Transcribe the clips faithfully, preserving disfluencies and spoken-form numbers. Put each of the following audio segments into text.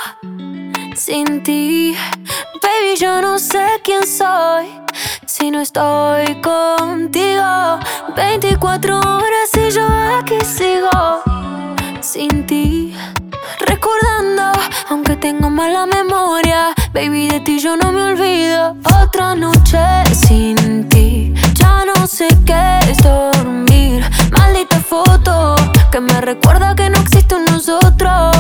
sin ti. Baby, yo no sé quién soy si no estoy contigo. Veinticuatro horas y yo aquí sigo sin ti, recordando, aunque tengo mala memoria. Baby, de ti yo no me olvido. Otra noche sin ti, ya no sé qué es dormir. Maldita foto que me recuerda que no existe un nosotros.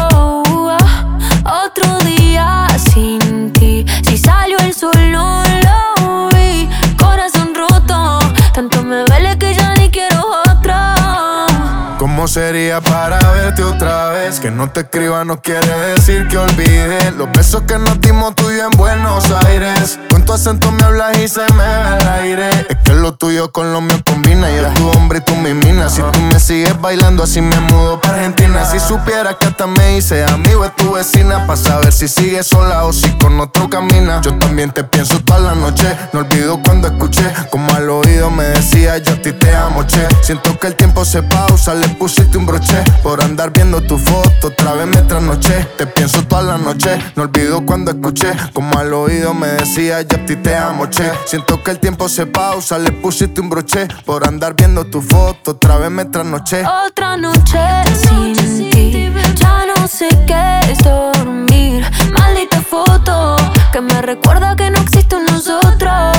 Otro día sin ti, si salió el sol no lo vi. Corazón roto, tanto me duele que ya ni quiero otra. ¿Cómo sería para verte otra vez? Que no te escriba no quiere decir que olvide los besos que nos dimos tú y yo en Buenos Aires. Con tu acento me hablas y se me va el aire. Es que lo tuyo con lo mío combina. Yo tu hombre y tú mi mina. Si tú me sigues bailando así me mudo para Argentina. Si supieras que hasta me hice amigo de tu vecina, pa' saber si sigues sola o si con otro camina. Yo también te pienso toda la noche. No olvido cuando escuché como al oído me decía yo a ti te amo, che. Siento que el tiempo se pausa, le pusiste un broche por andar viendo tu foto, otra vez me trasnoché. Te pienso toda la noche, no olvido cuando escuché como al oído me decía yo a ti te amo, che. Siento que el tiempo se pausa, le pusiste un broche por andar viendo tu foto, otra vez me trasnoché. Otra noche sin ti, ya no sé qué es dormir. Maldita foto que me recuerda que no existe un nosotros.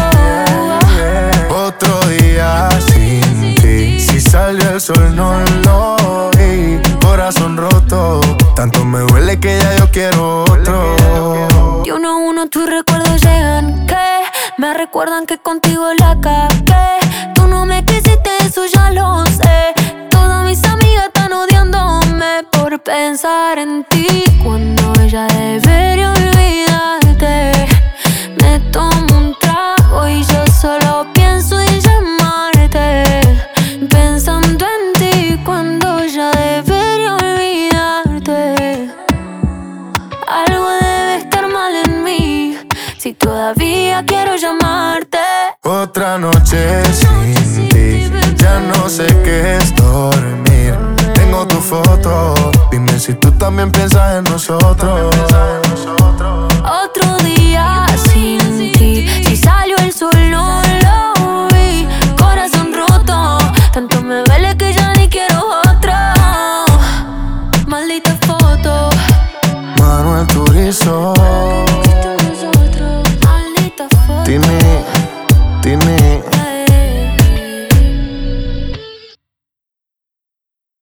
Otro día sin ti, si salió el sol no lo vi. Corazón roto, tanto me duele que ya yo quiero otro. Y uno a uno tus recuerdos llegan, que me recuerdan que contigo la cagué. Tú no me quisiste, eso ya lo sé. Todas mis amigas están odiándome por pensar en ti, cuando ella debería olvidarte. Me tomo un trago y yo solo pienso en llamarte, pensando en ti cuando ella debería olvidarte. Algo debe estar mal en mí si todavía quiero llamarte. Otra noche sin ti, ya no sé qué es dormir. Tengo tu foto, dime si tú también piensas en nosotros. Otro día sin ti, si salió el sol no lo vi. Corazón roto, tanto me duele que ya ni quiero otra. Maldita foto. Manuel Turizo.